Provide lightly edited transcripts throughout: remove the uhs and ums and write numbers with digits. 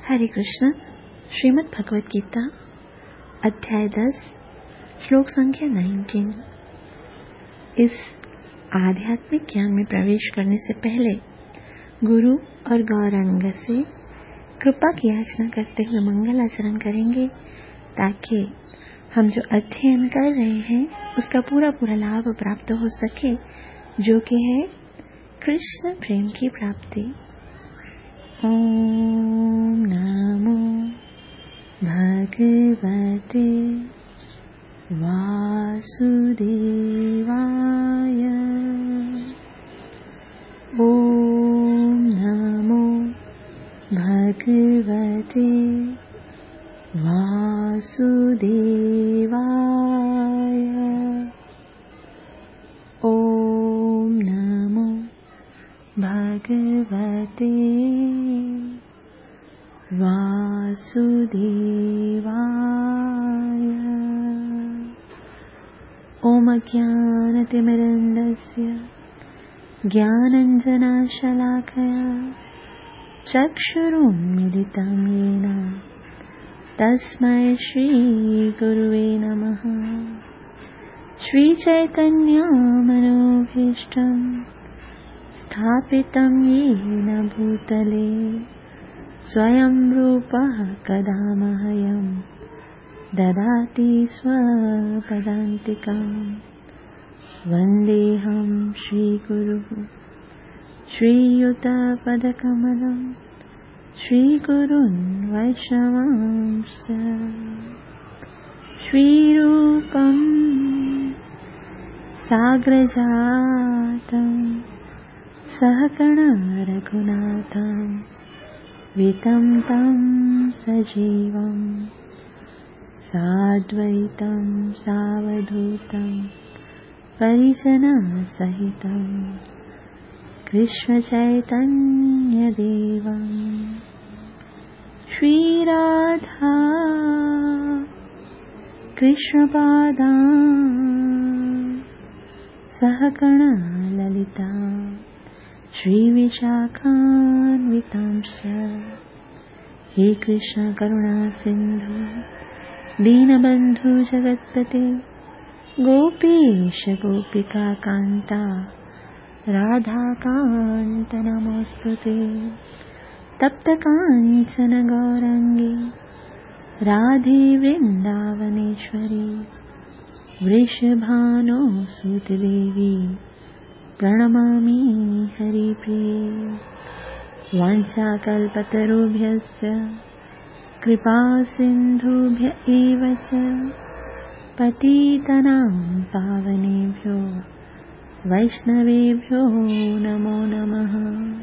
हरे कृष्ण। श्रीमद् भगवद गीता अध्याय 10 श्लोक संख्या 19। इस आध्यात्मिक ज्ञान में प्रवेश करने से पहले गुरु और गौरांग से कृपा की याचना करते हुए मंगल आचरण करेंगे, ताकि हम जो अध्ययन कर रहे हैं उसका पूरा लाभ प्राप्त हो सके, जो कि है कृष्ण प्रेम की प्राप्ति। ओम नमो भगवते वासुदेवाय। ओम नमो भगवते वासुदेवाय। ओम नमो भगवते वासुदेवाय। ओम अज्ञानतिमिरन्दस्य ज्ञानञ्जनशलाकया चक्षुरुन्मीलितं येन तस्मै श्रीगुरुवे नमः। श्रीचैतन्यमनोभीष्टं स्थापितं येन भूतले स्वयं रूपः कदा मह्यं ददाति स्वपदान्तिकं। वन्देऽहं श्रीगुरुः श्रीयुतपदकमलं श्रीगुरून् वैष्णवांश्च। श्रीरूपं साग्रजातं सहगण रघुनाथं वितं तं सजीवं साद्वैतं सावधूतं परिजनसहितं कृष्णचैतन्यदेवं श्रीराधा कृष्णपादान् सहगण ललिता श्रीविशाखान्वितांश्च। हे कृष्ण करुणा सिन्धु दीनबन्धु जगत्पते गोपीश गोपिका कान्ता राधाकान्त नमोऽस्तुते। तप्त काञ्चन गौराङ्गी राधे वृन्दावनेश्वरी वृषभानुसुते देवी प्रणमामि हरिप्रिये। वाञ्छाकल्पतरुभ्यश्च कृपासिन्धुभ्य एव च पतितनां पावनेभ्यो वैष्णवेभ्यो नमो नमः।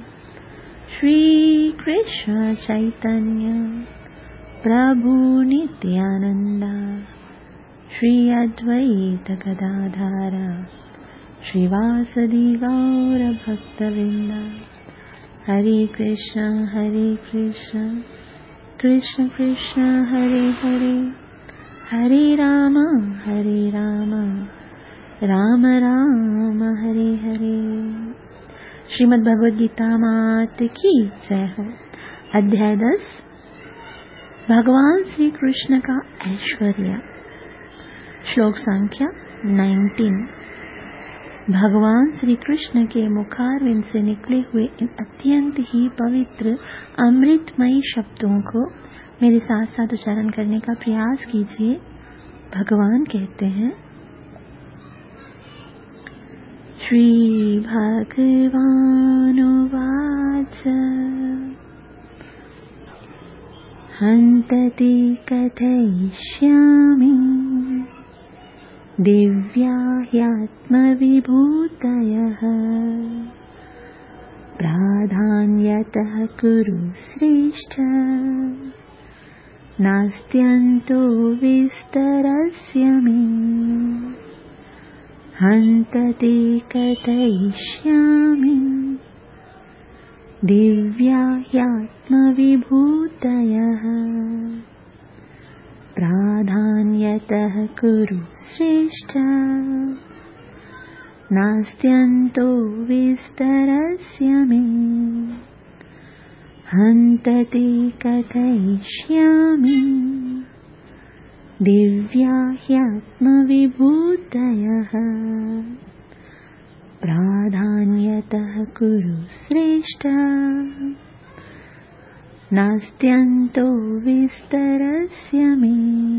श्रीकृष्ण चैतन्य प्रभु नित्यानन्द श्री अद्वैत गदाधर श्रीवासदि गौर भक्तवृंद। हरे कृष्ण कृष्ण कृष्ण हरे हरे, हरे राम राम राम हरे हरे। श्रीमद् भगवद गीता मात की जय हो। अध्याय 10 भगवान श्री कृष्ण का ऐश्वर्य। श्लोक संख्या 19। भगवान श्री कृष्ण के मुखारविंद से निकले हुए इन अत्यंत ही पवित्र अमृतमयी शब्दों को मेरे साथ साथ उच्चारण करने का प्रयास कीजिए। भगवान कहते हैं, श्री भगवानुवाच हन्तति कथयिष्यामि दिव्या ह्यात्मविभूतयः प्राधान्यतः कुरु श्रेष्ठ नास्त्यन्तो विस्तरस्य मे। हन्तति कथयिष्यामि दिव्या ह्यात्मविभूतयः प्राधान्यतः कुरु श्रेष्ठ नास्त्यन्तो विस्तरस्य मे। हन्तते कथयिष्यामि दिव्या ह्यात्मविभूतयः प्राधान्यतः कुरु श्रेष्ठ नास्त्यन्तो विस्तरस्य मे।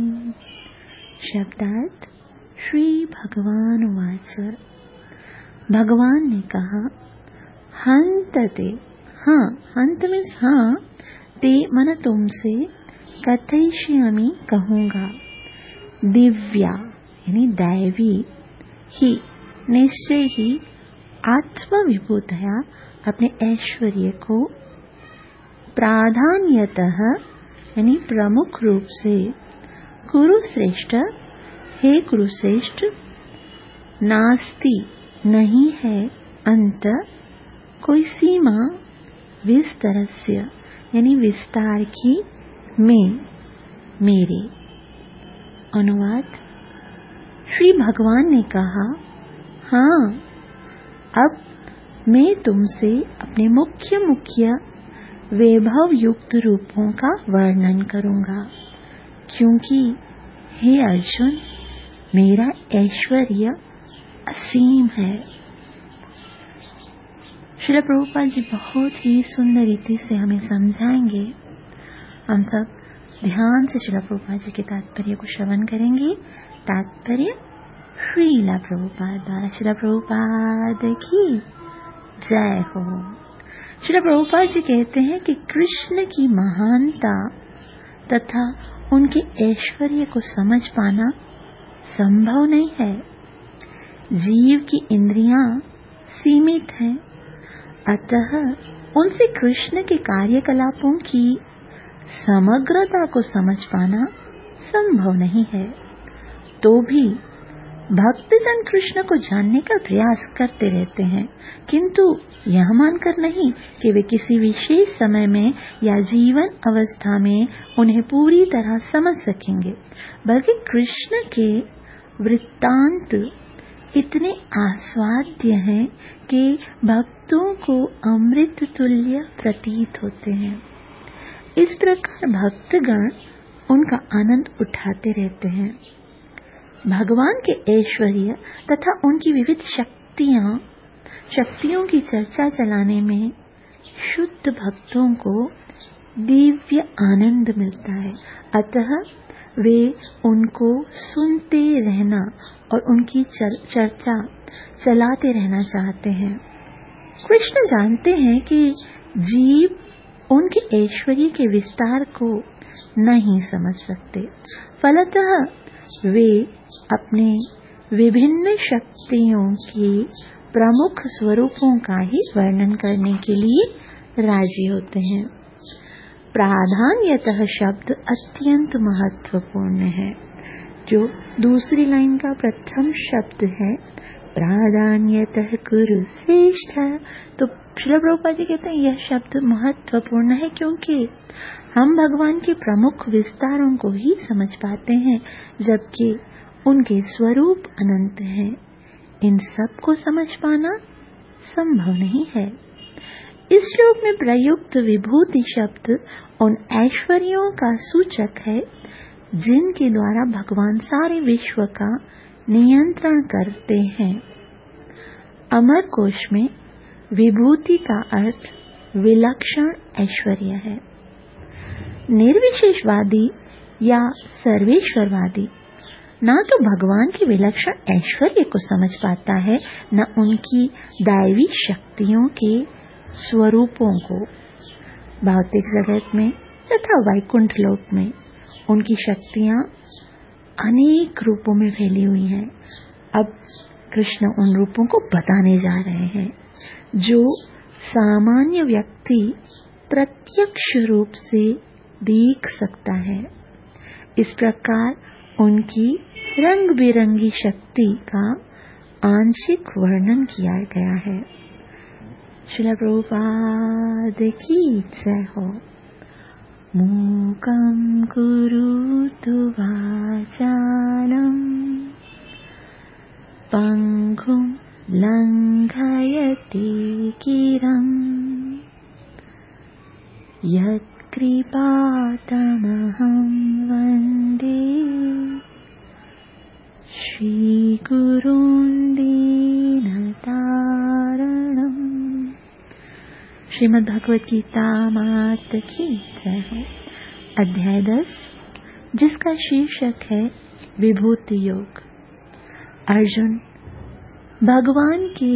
शब्दार्थ श्री भगवान वाच। भगवान ने कहा हंतते, हाँ हंत मीन्स हाँ, ते मन तुमसे, कथयिष्यामि कहूंगा, दिव्या यानी दैवी, ही निश्चय ही, आत्मविभूतया अपने ऐश्वर्य को, प्राधान्यतः यानी प्रमुख रूप से, कुरुश्रेष्ठ हे कुरुश्रेष्ठ, नास्ति नहीं है, अंत कोई सीमा, विस्तरस्य यानी विस्तार की, में मेरे। अनुवाद श्री भगवान ने कहा हाँ, अब मैं तुमसे अपने मुख्य मुख्य वैभव युक्त रूपों का वर्णन करूंगा, क्योंकि हे अर्जुन मेरा ऐश्वर्य असीम है। श्रील प्रभुपाद जी बहुत ही सुंदर रीति से हमें समझाएंगे। हम सब ध्यान से श्रील प्रभुपाद जी के तात्पर्य को श्रवण करेंगे। तात्पर्य श्रील प्रभुपाद द्वारा। श्रील प्रभुपाद की जय हो। श्रील प्रभुपाद जी कहते हैं कि कृष्ण की महानता तथा उनके ऐश्वर्य को समझ पाना संभव नहीं है। जीव की इंद्रियां सीमित हैं, अतः उनसे कृष्ण के कार्यकलापों की समग्रता को समझ पाना संभव नहीं है। तो भी भक्तजन कृष्ण को जानने का प्रयास करते रहते हैं, किंतु यह मानकर नहीं कि वे किसी विशेष समय में या जीवन अवस्था में उन्हें पूरी तरह समझ सकेंगे, बल्कि कृष्ण के वृत्तांत इतने आस्वाद्य हैं कि भक्तों को अमृत तुल्य प्रतीत होते हैं। इस प्रकार भक्तगण उनका आनंद उठाते रहते हैं। भगवान के ऐश्वर्य तथा उनकी विविध शक्तियों की चर्चा चलाने में शुद्ध भक्तों को दिव्य आनंद मिलता है, अतः वे उनको सुनते रहना और उनकी चर्चा चलाते रहना चाहते हैं। कृष्ण जानते हैं कि जीव उनके ऐश्वर्य के विस्तार को नहीं समझ सकते, फलतः वे अपने विभिन्न शक्तियों के प्रमुख स्वरूपों का ही वर्णन करने के लिए राजी होते हैं। प्राधान्यतः शब्द अत्यंत महत्वपूर्ण है। जो दूसरी लाइन का प्रथम शब्द है प्राधान्यतः कुरु श्रेष्ठ, तो श्रील प्रभुपाद जी कहते हैं यह शब्द महत्वपूर्ण है क्योंकि हम भगवान के प्रमुख विस्तारों को ही समझ पाते हैं, जबकि उनके स्वरूप अनंत हैं। इन सब को समझ पाना संभव नहीं है। इस श्लोक में प्रयुक्त विभूति शब्द उन ऐश्वर्यों का सूचक है जिनके द्वारा भगवान सारे विश्व का नियंत्रण करते हैं। अमर कोश में विभूति का अर्थ विलक्षण ऐश्वर्य है। निर्विशेषवादी या सर्वेश्वरवादी न तो भगवान के विलक्षण ऐश्वर्य को समझ पाता है, न उनकी दैवी शक्तियों के स्वरूपों को। भौतिक जगत में तथा वैकुंठ लोक में उनकी शक्तियां अनेक रूपों में फैली हुई हैं। अब कृष्ण उन रूपों को बताने जा रहे हैं जो सामान्य व्यक्ति प्रत्यक्ष रूप से देख सकता है। इस प्रकार उनकी रंग बिरंगी शक्ति का आंशिक वर्णन किया गया है। श्रील प्रभुपाद की जय हो। मूकं करोतु वाचालं पंगुं लंघयति गिरं यत्कृपातमहं वन्दे श्रीगुरुं दीनतारणम्। श्रीमद् भगवत गीता मात की जय हो। अध्याय 10, जिसका शीर्षक है विभूति योग। अर्जुन भगवान की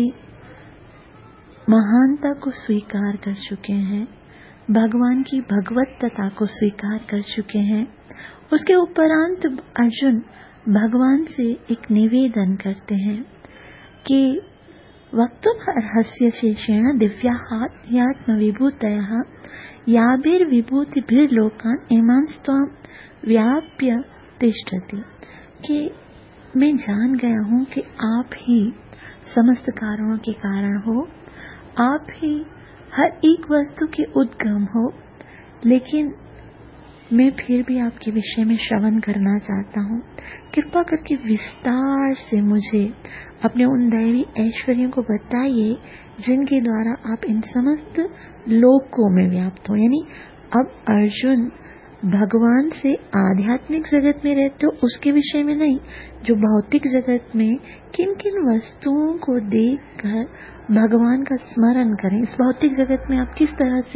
महानता को स्वीकार कर चुके हैं, भगवान की भगवतता को स्वीकार कर चुके हैं। उसके उपरांत अर्जुन भगवान से एक निवेदन करते हैं कि वक्तुमर्हस्य शेषेण दिव्यात्म विभूतयः याभिर्विभूतिभिर्लोकान् इमांस्त्वां व्याप्य तिष्ठति, कि मैं जान गया हूँ कि आप ही समस्त कारणों के कारण हो, आप ही हर एक वस्तु के उद्गम हो, लेकिन मैं फिर भी आपके विषय में श्रवण करना चाहता हूँ। कृपा करके विस्तार से मुझे अपने उन दैवी ऐश्वर्यों को बताइए जिनके द्वारा आप इन समस्त लोकों में व्याप्त हो। यानी अब अर्जुन भगवान से आध्यात्मिक जगत में रहते हो उसके विषय में नहीं, जो भौतिक जगत में किन किन वस्तुओं को देखकर भगवान का स्मरण करें। इस भौतिक जगत में आप किस तरह से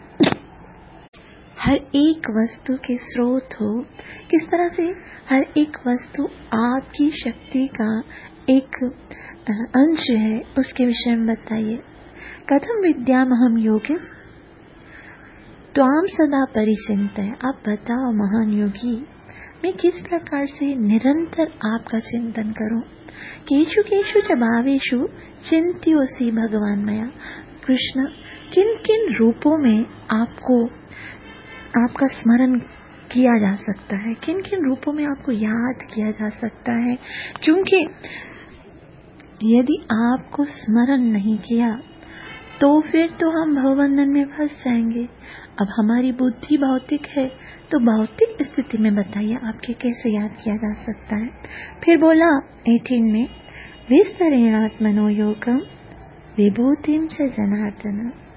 हर एक वस्तु के स्रोत हो, किस तरह से हर एक वस्तु आपकी शक्ति का एक अंश है, उसके विषय में बताइए। कथम विद्यामहं योगिस् त्वां सदा परिचिन्तय। आप बताओ महान योगी, मैं किस प्रकार से निरंतर आपका चिंतन करूं। केषु केषु च भावेषु चिंत्योऽसि भगवान मया। कृष्ण, किन किन रूपों में आपका स्मरण किया जा सकता है, किन किन रूपों में आपको याद किया जा सकता है। क्योंकि यदि आपको स्मरण नहीं किया तो फिर तो हम भवबंधन में फंस जाएंगे। अब हमारी बुद्धि भौतिक है, तो भौतिक स्थिति में बताइए आपके कैसे याद किया जा सकता है। फिर बोला 18 में, विस्तरेणात्मनो योगम विभूतिं च जनार्दन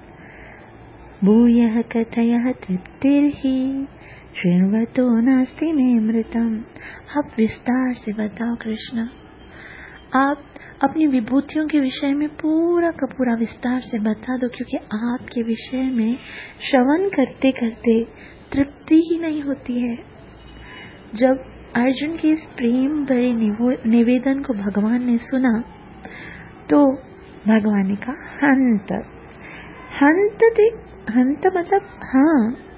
भूयः कथयः तृप्तिर्हि शृण्वतो नास्ति मे मृतम्। आप विस्तार से बताओ कृष्ण, आप अपनी विभूतियों के विषय में पूरा का पूरा विस्तार से बता दो, क्योंकि आपके विषय में श्रवण करते करते तृप्ति ही नहीं होती है। जब अर्जुन के इस प्रेम भरे निवेदन को भगवान ने सुना तो भगवान ने कहा हंत मतलब हाँ,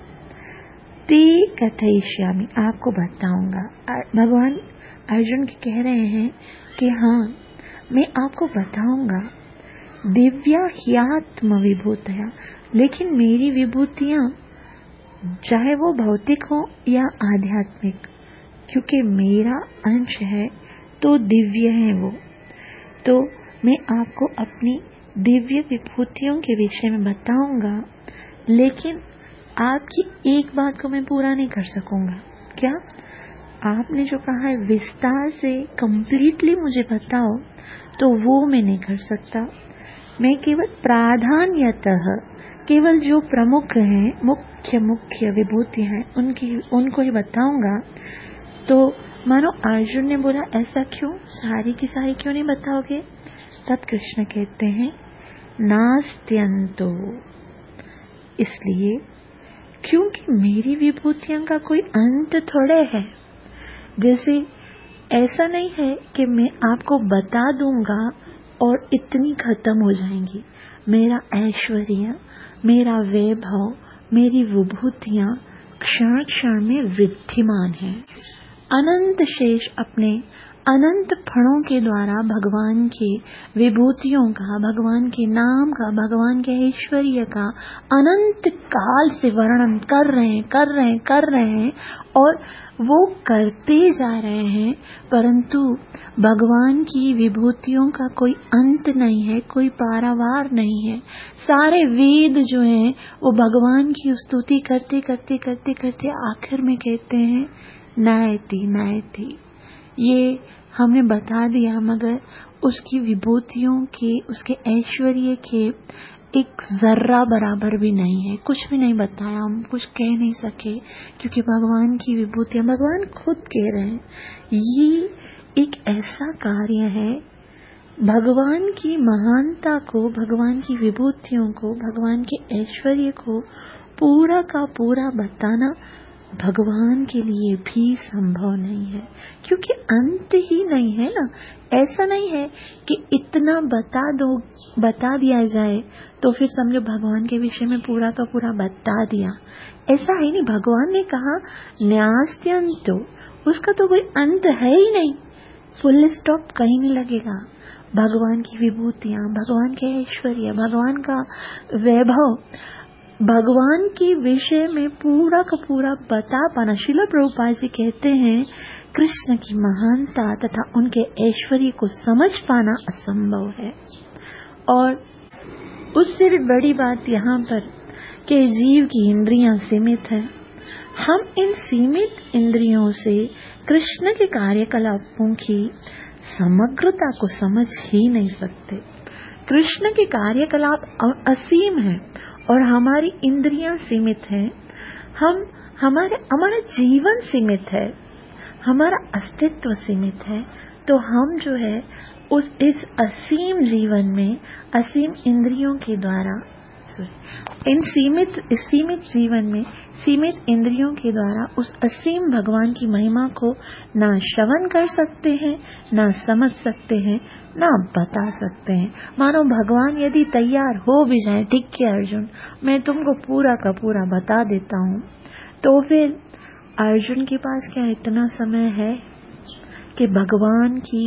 ते कथयिष्यामि, आपको बताऊंगा। भगवान अर्जुन के कह रहे हैं कि हाँ, मैं आपको बताऊंगा। दिव्या ह्यात्म विभूतया, लेकिन मेरी विभूतियां चाहे वो भौतिक हो या आध्यात्मिक, क्योंकि मेरा अंश है तो दिव्य है वो, तो मैं आपको अपनी दिव्य विभूतियों के विषय में बताऊंगा। लेकिन आपकी एक बात को मैं पूरा नहीं कर सकूंगा। क्या? आपने जो कहा है विस्तार से कंप्लीटली मुझे बताओ, तो वो मैं नहीं कर सकता। मैं केवल प्राधान्यतः केवल जो प्रमुख हैं, मुख्य विभूति हैं, उनको ही बताऊंगा। तो मानो अर्जुन ने बोला ऐसा क्यों, सारी की सारी क्यों नहीं बताओगे? तब कृष्ण कहते हैं नास्त्यंतो, इसलिए क्योंकि मेरी विभूतियों का कोई अंत थोड़े है। जैसे ऐसा नहीं है कि मैं आपको बता दूंगा और इतनी खत्म हो जाएंगी। मेरा ऐश्वर्य, मेरा वैभव, मेरी विभूतियां क्षण क्षण में वृद्धिमान है। अनंत शेष अपने अनंत फणों के द्वारा भगवान के विभूतियों का, भगवान के नाम का, भगवान के ऐश्वर्य का अनंत काल से वर्णन कर रहे हैं और वो करते जा रहे हैं, परंतु भगवान की विभूतियों का कोई अंत नहीं है, कोई पारावार नहीं है। सारे वेद जो हैं वो भगवान की स्तुति करते करते करते करते आखिर में कहते हैं नायति। ये हमने बता दिया, मगर उसकी विभूतियों के, उसके ऐश्वर्य के एक जर्रा बराबर भी नहीं है, कुछ भी नहीं बताया, हम कुछ कह नहीं सके, क्योंकि भगवान की विभूतियां भगवान खुद कह रहे हैं। ये एक ऐसा कार्य है, भगवान की महानता को, भगवान की विभूतियों को, भगवान के ऐश्वर्य को पूरा का पूरा बताना भगवान के लिए भी संभव नहीं है, क्योंकि अंत ही नहीं है ना। ऐसा नहीं है कि इतना बता दिया जाए तो फिर समझो भगवान के विषय में पूरा का पूरा बता दिया, ऐसा है नहीं। भगवान ने कहा न्यास्त्यंतो, उसका तो कोई अंत है ही नहीं, फुल स्टॉप कहीं नहीं लगेगा। भगवान की विभूतियां, भगवान के ऐश्वर्य, भगवान का वैभव, भगवान के विषय में पूरा का पूरा बता पाना, श्रील प्रभुपाद जी कहते हैं कृष्ण की महानता तथा उनके ऐश्वर्य को समझ पाना असंभव है। और उससे भी बड़ी बात यहाँ पर कि जीव की इंद्रियां सीमित है, हम इन सीमित इंद्रियों से कृष्ण के कार्यकलापों की समग्रता को समझ ही नहीं सकते। कृष्ण के कार्यकलाप असीम है और हमारी इंद्रियां सीमित हैं, हमारा जीवन सीमित है, हमारा अस्तित्व सीमित है। तो हम जो है इस असीम जीवन में असीम इंद्रियों के द्वारा, सीमित जीवन में सीमित इंद्रियों के द्वारा उस असीम भगवान की महिमा को ना श्रवण कर सकते हैं, ना समझ सकते हैं, ना बता सकते हैं। मानो भगवान यदि तैयार हो भी जाए, ठीक है अर्जुन मैं तुमको पूरा का पूरा बता देता हूँ, तो फिर अर्जुन के पास क्या इतना समय है कि भगवान की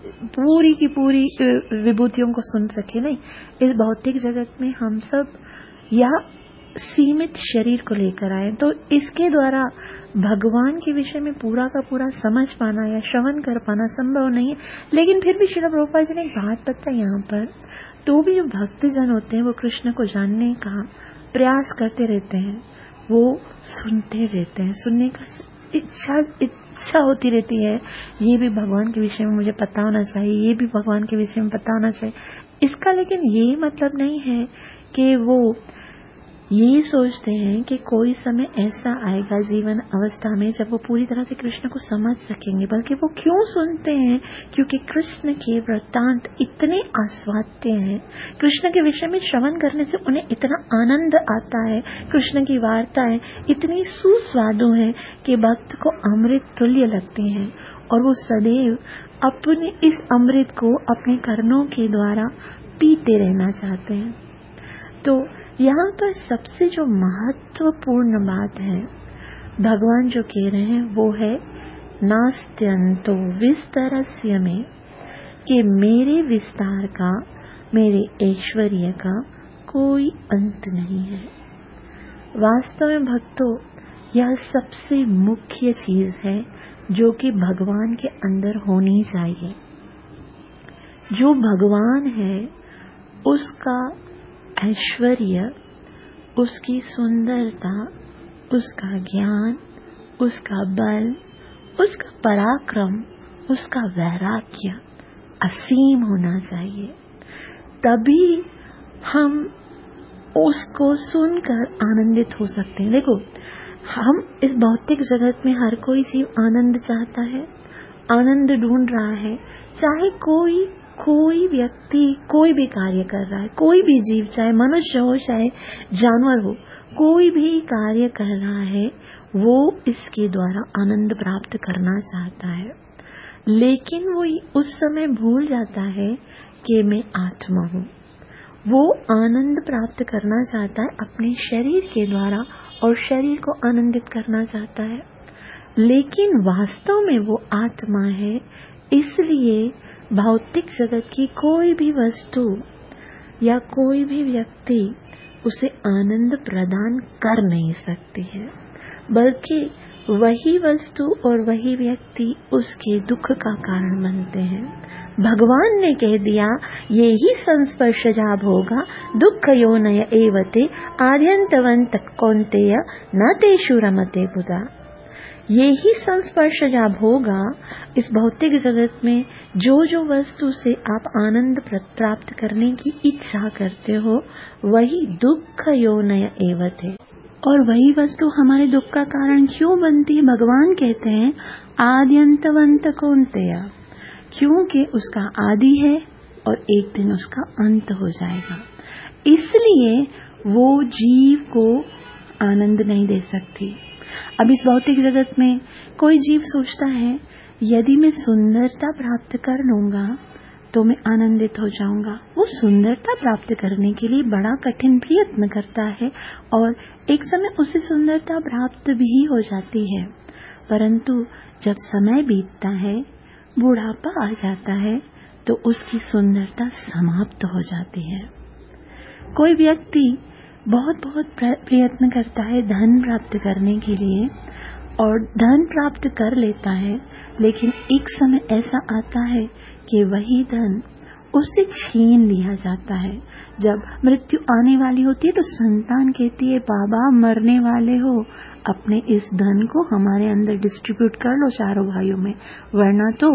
पूरी विभूतियों को सुन सके? नहीं। इस भौतिक जगत में हम सब या सीमित शरीर को लेकर आए, तो इसके द्वारा भगवान के विषय में पूरा का पूरा समझ पाना या श्रवण कर पाना संभव नहीं है। लेकिन फिर भी श्रील प्रभुपाद जी ने एक बात बताई यहाँ पर, तो भी जो भक्तजन होते हैं वो कृष्ण को जानने का प्रयास करते रहते हैं, वो सुनते रहते हैं, सुनने का इच्छा होती रहती है, ये भी भगवान के विषय में मुझे पता होना चाहिए, ये भी भगवान के विषय में पता होना चाहिए। इसका लेकिन ये मतलब नहीं है कि वो ये सोचते हैं कि कोई समय ऐसा आएगा जीवन अवस्था में जब वो पूरी तरह से कृष्ण को समझ सकेंगे, बल्कि वो क्यों सुनते हैं? क्योंकि कृष्ण के वृत्तांत इतने आस्वाद्य हैं, कृष्ण के विषय में श्रवण करने से उन्हें इतना आनंद आता है, कृष्ण की वार्ताएं इतनी सुस्वादु हैं कि भक्त को अमृत तुल्य लगती हैं, और वो सदैव अपने इस अमृत को अपने कर्णों के द्वारा पीते रहना चाहते हैं। तो यहाँ पर सबसे जो महत्वपूर्ण बात है, भगवान जो कह रहे हैं वो है नास्त्यंतो विस्तरस्य में, कि मेरे विस्तार का, मेरे ऐश्वर्य का कोई अंत नहीं है। वास्तव में भक्तों, यह सबसे मुख्य चीज है जो कि भगवान के अंदर होनी चाहिए। जो भगवान है उसका ऐश्वर्य, उसकी सुंदरता, उसका ज्ञान, उसका बल, उसका पराक्रम, उसका वैराग्य असीम होना चाहिए, तभी हम उसको सुनकर आनंदित हो सकते हैं। देखो, हम इस भौतिक जगत में हर कोई जीव आनंद चाहता है, आनंद ढूंढ रहा है, चाहे कोई व्यक्ति कोई भी कार्य कर रहा है, कोई भी जीव, चाहे मनुष्य हो चाहे जानवर हो, कोई भी कार्य कर रहा है, वो इसके द्वारा आनंद प्राप्त करना चाहता है। लेकिन वो उस समय भूल जाता है कि मैं आत्मा हूँ। वो आनंद प्राप्त करना चाहता है अपने शरीर के द्वारा, और शरीर को आनंदित करना चाहता है, लेकिन वास्तव में वो आत्मा है। इसलिए भौतिक जगत की कोई भी वस्तु या कोई भी व्यक्ति उसे आनंद प्रदान कर नहीं सकती है, बल्कि वही वस्तु और वही व्यक्ति उसके दुख का कारण बनते हैं। भगवान ने कह दिया, ये ही संस्पर्शजा भोगा दुख योनय एवते आद्यंतवंत कौन्तेय न तेषु रमते बुधा, ये ही संस्पर्श जब होगा इस भौतिक जगत में, जो वस्तु से आप आनंद प्राप्त करने की इच्छा करते हो वही दुख योनय एव थे। और वही वस्तु हमारे दुख का कारण क्यों बनती है? भगवान कहते हैं आद्यंतवंत कौन्तेय, क्योंकि उसका आदि है और एक दिन उसका अंत हो जाएगा। इसलिए वो जीव को आनंद नहीं दे सकती। अब इस भौतिक जगत में कोई जीव सोचता है यदि मैं सुंदरता प्राप्त कर लूंगा तो मैं आनंदित हो जाऊंगा। वो सुंदरता प्राप्त करने के लिए बड़ा कठिन प्रयत्न करता है और एक समय उसे सुंदरता प्राप्त भी हो जाती है, परंतु जब समय बीतता है, बुढ़ापा आ जाता है, तो उसकी सुंदरता समाप्त हो जाती है। कोई व्यक्ति बहुत प्रयत्न करता है धन प्राप्त करने के लिए और धन प्राप्त कर लेता है, लेकिन एक समय ऐसा आता है कि वही धन उससे छीन लिया जाता है। जब मृत्यु आने वाली होती है तो संतान कहती है बाबा मरने वाले हो, अपने इस धन को हमारे अंदर डिस्ट्रीब्यूट कर लो चारों भाइयों में, वरना तो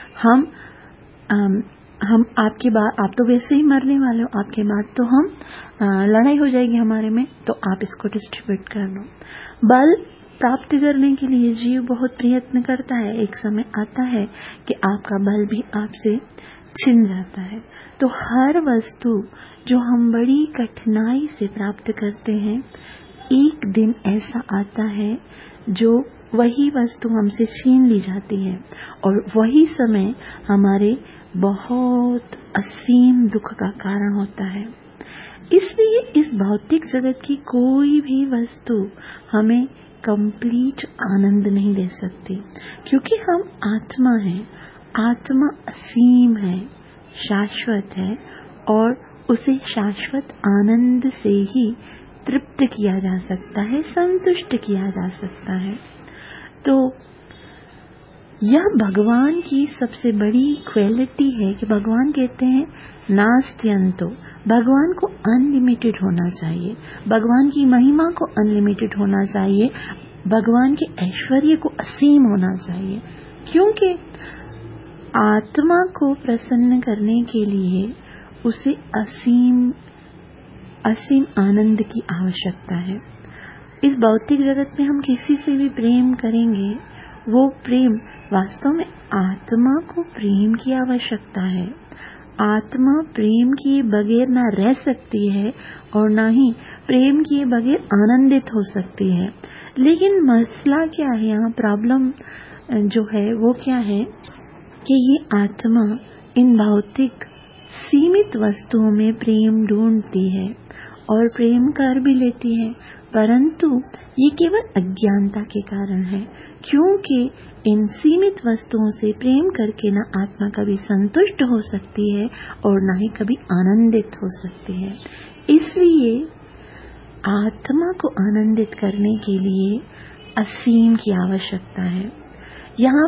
हम आपके बाद, आप तो वैसे ही मरने वाले हो, आपके बाद तो हम लड़ाई हो जाएगी हमारे में, तो आप इसको डिस्ट्रीब्यूट कर लो। बल प्राप्त करने के लिए जीव बहुत प्रयत्न करता है, एक समय आता है कि आपका बल भी आपसे छिन जाता है। तो हर वस्तु जो हम बड़ी कठिनाई से प्राप्त करते हैं, एक दिन ऐसा आता है जो वही वस्तु हमसे छीन ली जाती है और वही समय हमारे बहुत असीम दुख का कारण होता है। इसलिए इस भौतिक जगत की कोई भी वस्तु हमें कंप्लीट आनंद नहीं दे सकती, क्योंकि हम आत्मा हैं। आत्मा असीम है, शाश्वत है और उसे शाश्वत आनंद से ही तृप्त किया जा सकता है, संतुष्ट किया जा सकता है। तो यह भगवान की सबसे बड़ी क्वालिटी है कि भगवान कहते हैं नास्त्यंतो। भगवान को अनलिमिटेड होना चाहिए, भगवान की महिमा को अनलिमिटेड होना चाहिए, भगवान के ऐश्वर्य को असीम होना चाहिए, क्योंकि आत्मा को प्रसन्न करने के लिए उसे असीम आनंद की आवश्यकता है। इस भौतिक जगत में हम किसी से भी प्रेम करेंगे, वो प्रेम वास्तव में आत्मा को प्रेम की आवश्यकता है। आत्मा प्रेम किए बगैर ना रह सकती है और ना ही प्रेम किए बगैर आनंदित हो सकती है। लेकिन मसला क्या है, यहाँ प्रॉब्लम जो है वो क्या है कि ये आत्मा इन भौतिक सीमित वस्तुओं में प्रेम ढूंढती है और प्रेम कर भी लेती है, परंतु ये केवल अज्ञानता के कारण है, क्योंकि इन सीमित वस्तुओं से प्रेम करके ना आत्मा कभी संतुष्ट हो सकती है और ना ही कभी आनंदित हो सकती है। इसलिए आत्मा को आनंदित करने के लिए असीम की आवश्यकता है। यहाँ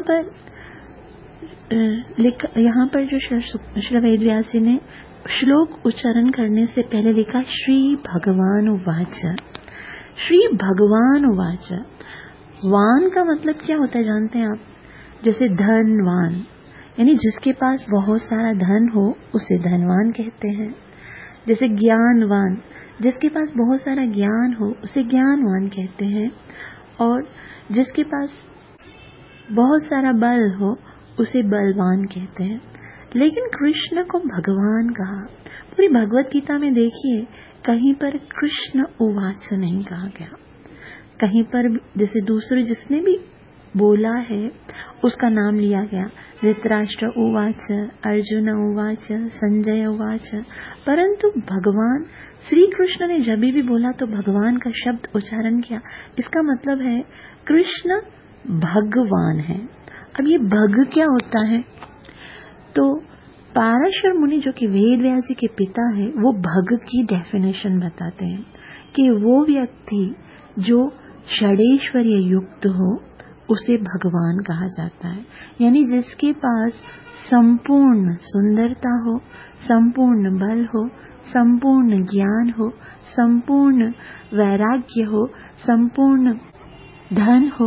पर जो श्री वेदव्यास जी ने श्लोक उच्चारण करने से पहले लिखा श्री भगवान उवाच। श्री भगवान उवाच, वान का मतलब क्या होता है जानते हैं आप? जैसे धनवान, यानी जिसके पास बहुत सारा धन हो उसे धनवान कहते हैं। जैसे ज्ञानवान, जिसके पास बहुत सारा ज्ञान हो उसे ज्ञानवान कहते हैं। और जिसके पास बहुत सारा बल हो उसे बलवान कहते हैं। लेकिन कृष्ण को भगवान कहा। पूरी भगवत गीता में देखिए, कहीं पर कृष्ण उवाच नहीं कहा गया, कहीं पर जैसे दूसरे जिसने भी बोला है उसका नाम लिया गया, धृतराष्ट्र उवाच, अर्जुन उवाच, संजय उवाच, परंतु भगवान श्री कृष्ण ने जब भी बोला तो भगवान का शब्द उच्चारण किया। इसका मतलब है कृष्ण भगवान है। अब ये भग क्या होता है? तो पाराशर मुनि जो कि वेद व्यास जी के पिता है, वो भग की डेफिनेशन बताते हैं कि वो व्यक्ति जो षडेश्वर्य युक्त हो उसे भगवान कहा जाता है। यानी जिसके पास संपूर्ण सुंदरता हो, संपूर्ण बल हो, संपूर्ण ज्ञान हो, संपूर्ण वैराग्य हो, संपूर्ण धन हो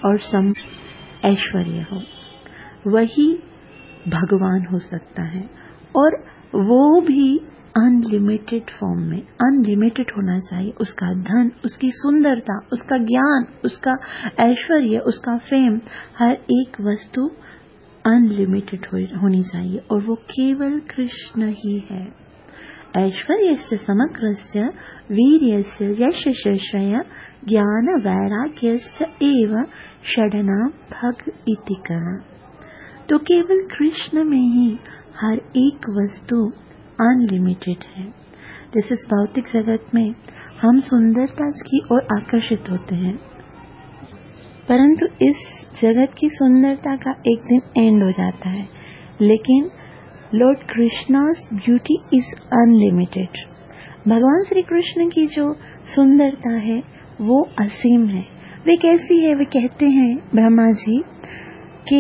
और ऐश्वर्य हो, वही भगवान हो सकता है। और वो भी अनलिमिटेड फॉर्म में। अनलिमिटेड होना चाहिए उसका धन, उसकी सुंदरता, उसका ज्ञान, उसका ऐश्वर्य, उसका फेम, हर एक वस्तु अनलिमिटेड होनी चाहिए। और वो केवल कृष्ण ही है। ऐश्वर्यस्य समग्रस्य वीर्यस्य यशस्य ज्ञान वैराग्यस्य एव षडनाम भग इति कहा। तो केवल कृष्ण में ही हर एक वस्तु अनलिमिटेड है। जैसे इस भौतिक जगत में हम सुंदरता की ओर आकर्षित होते हैं, परंतु इस जगत की सुंदरता का एक दिन एंड हो जाता है। लेकिन lord Krishna's beauty is unlimited. भगवान श्री कृष्ण की जो सुंदरता है वो असीम है। वे कैसी है? वे कहते हैं ब्रह्मा जी कि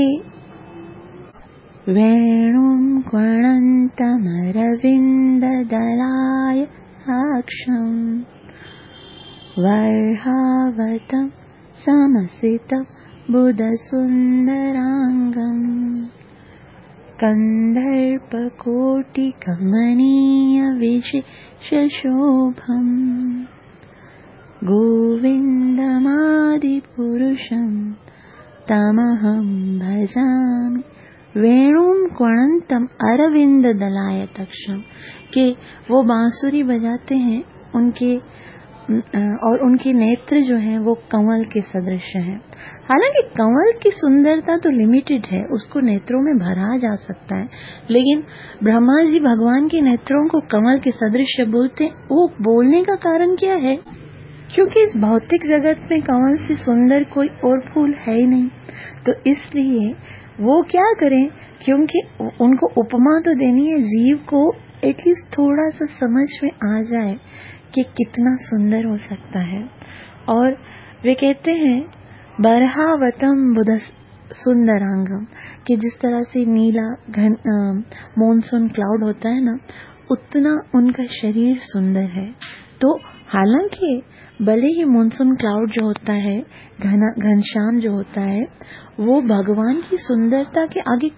वेणुं क्वणन्तमरविन्ददलाय साक्षं वर्हावतं समसितं बुधसुन्दराङ्गम् कन्दर्पकोटिकमनीय विशेषशोभम् गोविन्दमादिपुरुषं तमहं भजामि। वेणुं क्वणन्तम अरविंद दलाय तक्षम, कि वो बांसुरी बजाते हैं उनके और उनके नेत्र जो हैं वो कमल के सदृश हैं। हालांकि कमल की सुंदरता तो लिमिटेड है, उसको नेत्रों में भरा जा सकता है, लेकिन ब्रह्मा जी भगवान के नेत्रों को कमल के सदृश बोलते हैं। वो बोलने का कारण क्या है? क्योंकि इस भौतिक जगत में कमल से सुंदर कोई और फूल है ही नहीं, तो इसलिए वो क्या करें, क्योंकि उनको उपमा तो देनी है, जीव को एटलीस्ट थोड़ा सा समझ में आ जाए कि कितना सुंदर हो सकता है। और वे कहते हैं बरहावतम बुध सुंदरांगम, कि जिस तरह से नीला घन मॉनसून क्लाउड होता है ना, उतना उनका शरीर सुंदर है। तो हालांकि भले ही मॉनसून क्लाउड जो होता है, घनश्याम जो होता है, वो भगवान की सुंदरता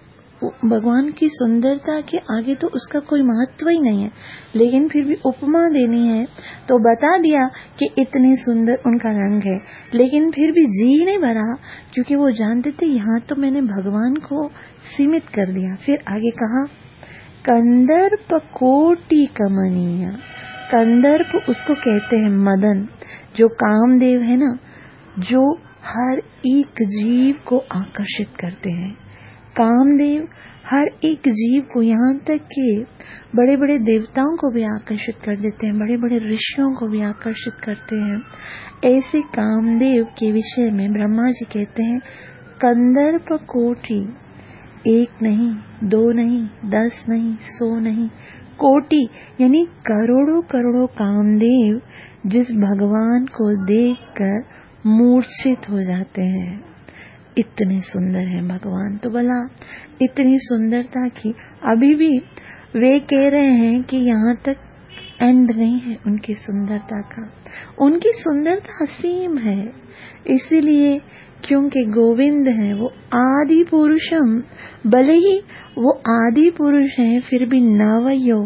के आगे तो उसका कोई महत्व ही नहीं है, लेकिन फिर भी उपमा देनी है तो बता दिया कि इतने सुंदर उनका रंग है, लेकिन फिर भी जी नहीं भरा, क्योंकि वो जानते थे यहाँ तो मैंने भगवान को सीमित कर दिया। फिर आगे कहा कंदर्प कोटि कमनीय। कंदर्प उसको कहते हैं मदन, जो कामदेव है ना, जो हर एक जीव को आकर्षित करते हैं। कामदेव हर एक जीव को, यहाँ तक कि बड़े बड़े देवताओं को भी आकर्षित कर देते हैं, बड़े बड़े ऋषियों को भी आकर्षित करते हैं। ऐसे कामदेव के विषय में ब्रह्मा जी कहते हैं कंदर्प कोटि, एक नहीं, दो नहीं, 10 नहीं, 100 नहीं, कोटि यानी करोड़ों करोड़ों कामदेव जिस भगवान को देखकर मूर्छित हो जाते हैं। इतने सुंदर है भगवान। तो भला इतनी सुंदरता की अभी भी वे कह रहे हैं कि यहाँ तक एंड नहीं है उनकी सुंदरता का। उनकी सुंदरता असीम है, इसीलिए क्योंकि गोविंद है, वो आदि पुरुषम, भले ही वो आदि पुरुष हैं, फिर भी नव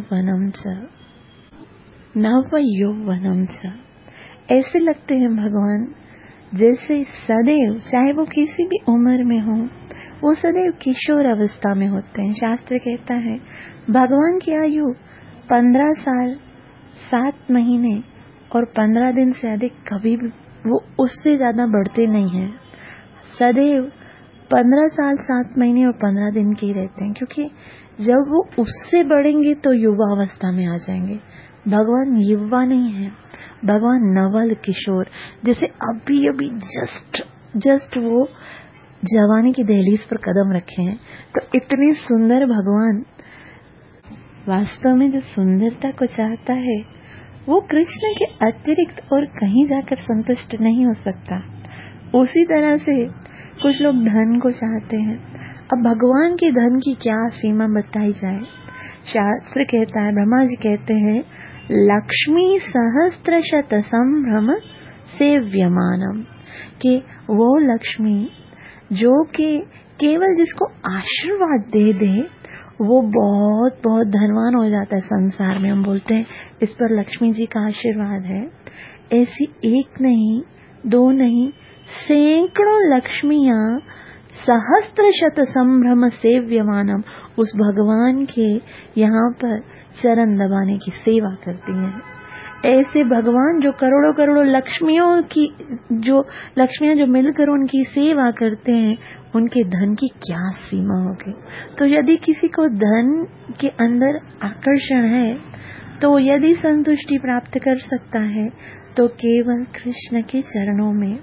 यौवनम च ऐसे लगते हैं भगवान जैसे सदैव, चाहे वो किसी भी उम्र में हो, वो सदैव किशोर अवस्था में होते हैं। शास्त्र कहता है भगवान की आयु 15 साल 7 महीने और 15 दिन से अधिक कभी भी वो उससे ज्यादा बढ़ते नहीं हैं। सदैव 15 साल 7 महीने और 15 दिन के ही रहते हैं, क्योंकि जब वो उससे बढ़ेंगे तो युवा अवस्था में आ जाएंगे। भगवान युवा नहीं है, भगवान नवल किशोर, जैसे अभी अभी जस्ट वो जवानी की दहलीज पर कदम रखे हैं। तो इतने सुंदर भगवान वास्तव में जो सुंदरता को चाहता है वो कृष्ण के अतिरिक्त और कहीं जाकर संतुष्ट नहीं हो सकता। उसी तरह से कुछ लोग धन को चाहते हैं। अब भगवान के धन की क्या सीमा बताई जाए? शास्त्र कहता है, ब्रह्मा जी कहते हैं लक्ष्मी सहस्त्र शत संभ्रम सेव्यमानम, कि वो लक्ष्मी जो कि केवल जिसको आशीर्वाद दे दे वो बहुत बहुत धनवान हो जाता है संसार में। हम बोलते हैं इस पर लक्ष्मी जी का आशीर्वाद है। ऐसी एक नहीं, दो नहीं, सैकड़ों लक्ष्मियां सहस्त्र शत संभ्रम सेव्यमानम उस भगवान के यहाँ पर चरण दबाने की सेवा करती हैं। ऐसे भगवान जो करोड़ों करोड़ों लक्ष्मियां जो मिलकर उनकी सेवा करते हैं, उनके धन की क्या सीमा होगी। तो यदि किसी को धन के अंदर आकर्षण है, तो यदि संतुष्टि प्राप्त कर सकता है तो केवल कृष्ण के चरणों में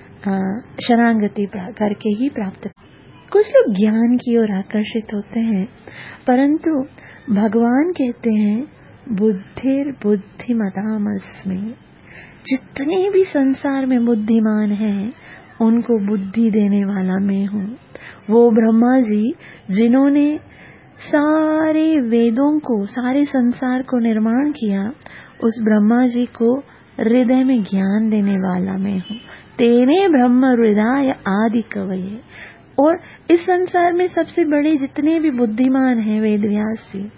शरणागति करके ही प्राप्त। कुछ लोग ज्ञान की ओर आकर्षित होते हैं, परंतु भगवान कहते हैं बुद्धिर बुद्धिमतामस्मि। जितने भी संसार में बुद्धिमान हैं उनको बुद्धि देने वाला मैं हूँ। वो ब्रह्मा जी जिन्होंने सारे वेदों को, सारे संसार को निर्माण किया, उस ब्रह्मा जी को हृदय में ज्ञान देने वाला मैं हूँ। तेने ब्रह्म हृदय आदि कवये। और इस संसार में सबसे बड़े जितने भी बुद्धिमान हैं वेदव्यास जी,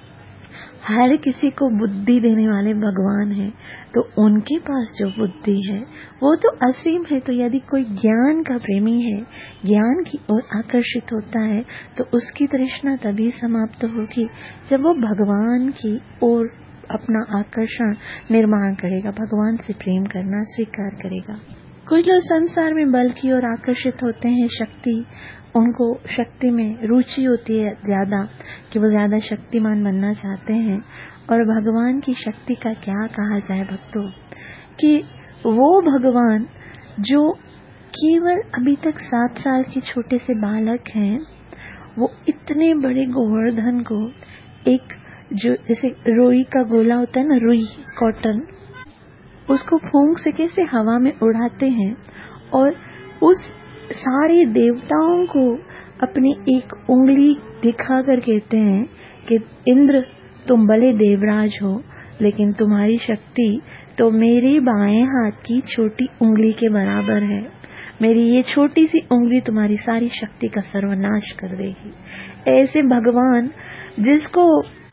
हर किसी को बुद्धि देने वाले भगवान हैं। तो उनके पास जो बुद्धि है वो तो असीम है। तो यदि कोई ज्ञान का प्रेमी है, ज्ञान की ओर आकर्षित होता है, तो उसकी तृष्णा तभी समाप्त होगी जब वो भगवान की ओर अपना आकर्षण निर्माण करेगा, भगवान से प्रेम करना स्वीकार करेगा। कुछ लोग संसार में बल की ओर आकर्षित होते हैं, शक्ति, उनको शक्ति में रुचि होती है ज्यादा, कि वो ज्यादा शक्तिमान बनना चाहते हैं। और भगवान की शक्ति का क्या कहा जाए भक्तों, कि वो भगवान जो केवल अभी तक 7 साल के छोटे से बालक हैं, वो इतने बड़े गोवर्धन को एक जो जैसे रुई का गोला होता है ना, रुई कॉटन, उसको फूंक से कैसे हवा में उड़ाते हैं और उस सारे देवताओं को अपनी एक उंगली दिखाकर कहते हैं कि इंद्र तुम भले देवराज हो, लेकिन तुम्हारी शक्ति तो मेरे बाएं हाथ की छोटी उंगली के बराबर है। मेरी ये छोटी सी उंगली तुम्हारी सारी शक्ति का सर्वनाश कर देगी। ऐसे भगवान जिसको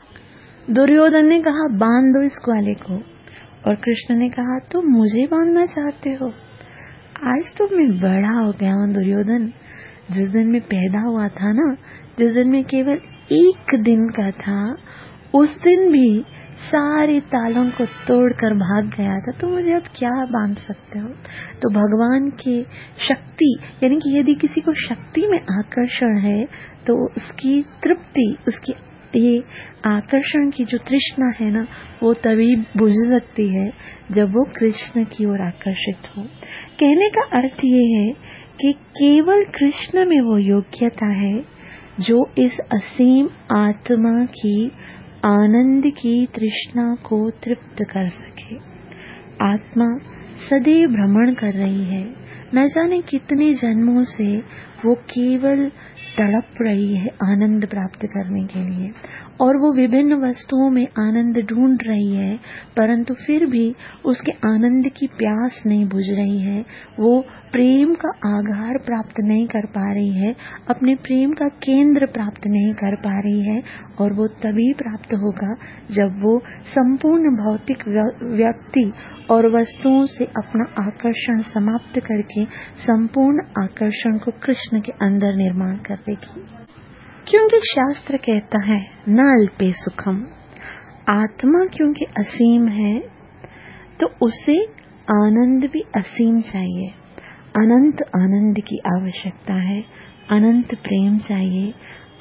दुर्योधन ने कहा बांध दो इस ग्वाले को, और कृष्ण ने कहा तुम मुझे बांधना चाहते हो। आज तो मैं बड़ा हो गया हूँ दुर्योधन। जिस दिन मैं पैदा हुआ था ना, जिस दिन मैं केवल 1 दिन का था, उस दिन भी सारे तालों को तोड़कर भाग गया था, तो मुझे अब क्या बांध सकते हो। तो भगवान की शक्ति, यानी कि यदि किसी को शक्ति में आकर्षण है तो उसकी तृप्ति, उसकी ये आकर्षण की जो तृष्णा है ना, वो तभी बुझ सकती है जब वो कृष्ण की ओर आकर्षित हो। कहने का अर्थ ये है कि केवल कृष्ण में वो योग्यता है जो इस असीम आत्मा की आनंद की तृष्णा को तृप्त कर सके। आत्मा सदैव भ्रमण कर रही है, न जाने कितने जन्मों से वो केवल तड़प रही है आनंद प्राप्त करने के लिए, और वो विभिन्न वस्तुओं में आनंद ढूंढ रही है, परंतु फिर भी उसके आनंद की प्यास नहीं बुझ रही है। वो प्रेम का आधार प्राप्त नहीं कर पा रही है, अपने प्रेम का केंद्र प्राप्त नहीं कर पा रही है, और वो तभी प्राप्त होगा जब वो संपूर्ण भौतिक व्यक्ति और वस्तुओं से अपना आकर्षण समाप्त करके संपूर्ण आकर्षण को कृष्ण के अंदर निर्माण कर देगी। क्योंकि शास्त्र कहता है न अल्पे सुखम, आत्मा क्योंकि असीम है तो उसे आनंद भी असीम चाहिए। अनंत आनंद की आवश्यकता है, अनंत प्रेम चाहिए,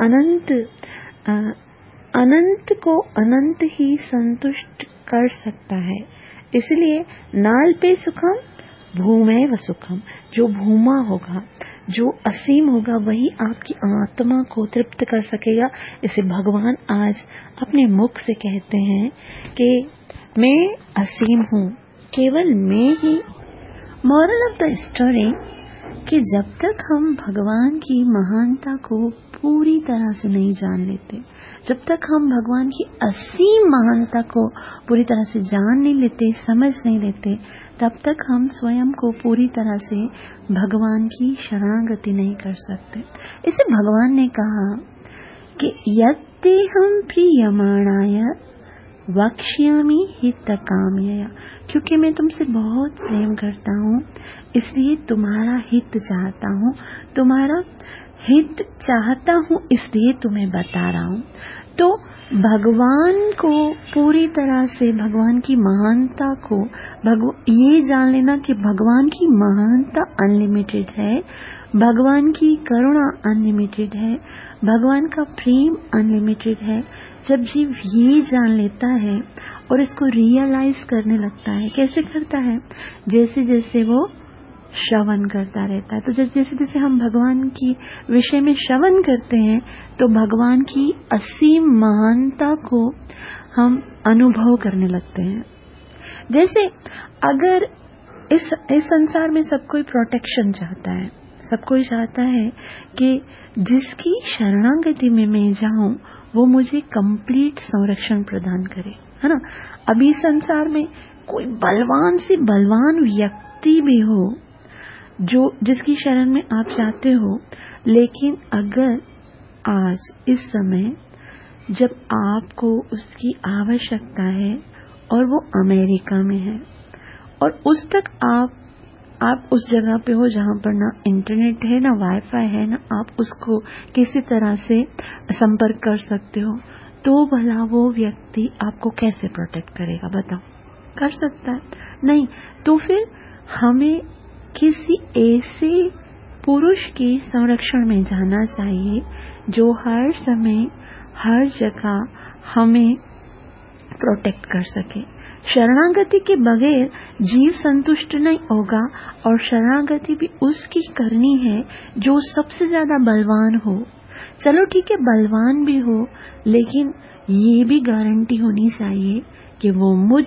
अनंत को अनंत ही संतुष्ट कर सकता है। इसलिए नाल पे सुखम भूमेव सुखम, जो भूमा होगा, जो असीम होगा, वही आपकी आत्मा को तृप्त कर सकेगा। इसे भगवान आज अपने मुख से कहते हैं कि मैं असीम हूँ, केवल मैं ही। मॉरल ऑफ द स्टोरी, कि जब तक हम भगवान की महानता को पूरी तरह से नहीं जान लेते, जब तक हम भगवान की असीम महानता को पूरी तरह से जान नहीं लेते, समझ नहीं लेते, तब तक हम स्वयं को पूरी तरह से भगवान की शरणागति नहीं कर सकते। इसे भगवान ने कहा कि यत्तेहं प्रीयमाणाय वक्ष्यामि हितकाम्यया, क्योंकि मैं तुमसे बहुत प्रेम करता हूँ इसलिए तुम्हारा हित चाहता हूँ, तुम्हारा हित चाहता हूँ इसलिए तुम्हें बता रहा हूँ। तो भगवान को पूरी तरह से, भगवान की महानता को ये जान लेना कि भगवान की महानता अनलिमिटेड है, भगवान की करुणा अनलिमिटेड है, भगवान का प्रेम अनलिमिटेड है। जब जीव ये जान लेता है और इसको रियलाइज करने लगता है, कैसे करता है? जैसे जैसे वो श्रवण करता रहता है। तो जैसे जैसे हम भगवान की विषय में श्रवण करते हैं तो भगवान की असीम महानता को हम अनुभव करने लगते हैं। जैसे अगर इस संसार में सब कोई प्रोटेक्शन चाहता है, सब कोई चाहता है कि जिसकी शरणागति में मैं जाऊं वो मुझे कंप्लीट संरक्षण प्रदान करे, है ना। अभी संसार में कोई बलवान से बलवान व्यक्ति भी हो जो जिसकी शरण में आप जाते हो, लेकिन अगर आज इस समय जब आपको उसकी आवश्यकता है और वो अमेरिका में है और उस तक आप उस जगह पे हो जहां पर ना इंटरनेट है ना वाईफाई है ना आप उसको किसी तरह से संपर्क कर सकते हो, तो भला वो व्यक्ति आपको कैसे प्रोटेक्ट करेगा? बताओ, कर सकता है? नहीं। तो फिर हमें किसी ऐसे पुरुष के संरक्षण में जाना चाहिए जो हर समय हर जगह हमें प्रोटेक्ट कर सके। शरणागति के बगैर जीव संतुष्ट नहीं होगा और शरणागति भी उसकी करनी है जो सबसे ज्यादा बलवान हो। चलो ठीक है, बलवान भी हो, लेकिन ये भी गारंटी होनी चाहिए कि वो मुझ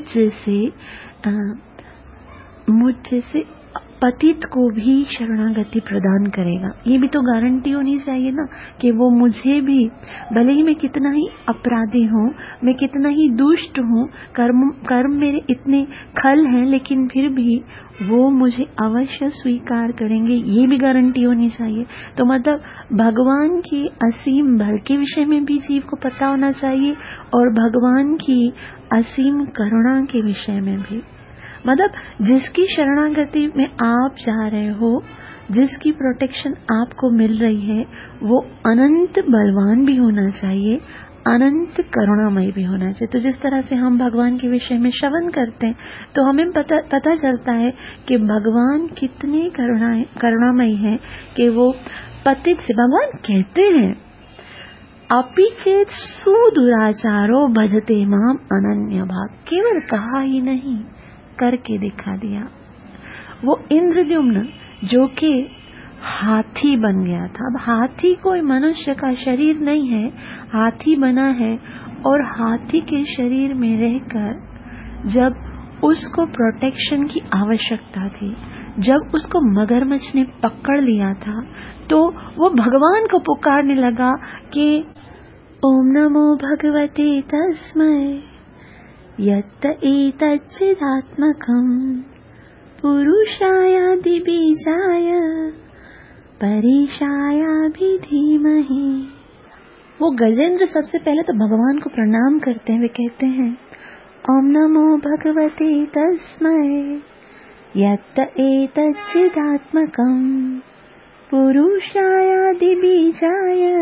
जैसे पतित को भी शरणागति प्रदान करेगा। ये भी तो गारंटी होनी चाहिए ना कि वो मुझे भी, भले ही मैं कितना ही अपराधी हूँ, मैं कितना ही दुष्ट हूँ, कर्म मेरे इतने खल हैं, लेकिन फिर भी वो मुझे अवश्य स्वीकार करेंगे, ये भी गारंटी होनी चाहिए। तो मतलब भगवान की असीम बल के विषय में भी जीव को पता होना चाहिए और भगवान की असीम करुणा के विषय में भी। मतलब जिसकी शरणागति में आप जा रहे हो, जिसकी प्रोटेक्शन आपको मिल रही है, वो अनंत बलवान भी होना चाहिए, अनंत करुणामय भी होना चाहिए। तो जिस तरह से हम भगवान के विषय में श्रवण करते हैं तो हमें पता चलता है कि भगवान कितने करुणामय है कि वो पतित से, भगवान कहते हैं अपि चेत सुदुराचारो भजते माम अनन्य भाग, केवल कहा ही नहीं करके दिखा दिया। वो इंद्रद्युम्न जो कि हाथी बन गया था, अब हाथी कोई मनुष्य का शरीर नहीं है, हाथी बना है और हाथी के शरीर में रहकर जब उसको प्रोटेक्शन की आवश्यकता थी, जब उसको मगरमच्छ ने पकड़ लिया था, तो वो भगवान को पुकारने लगा कि ओम नमो भगवते तस्मै यत्त एतच्चिदात्मकं पुरुषायादि बीजाय परेशायाभि धीमहि। वो गजेंद्र सबसे पहले तो भगवान को प्रणाम करते हैं, वे कहते हैं ओम नमो भगवते तस्मै यत्त एतच्चिदात्मकं पुरुषायादि बीजाय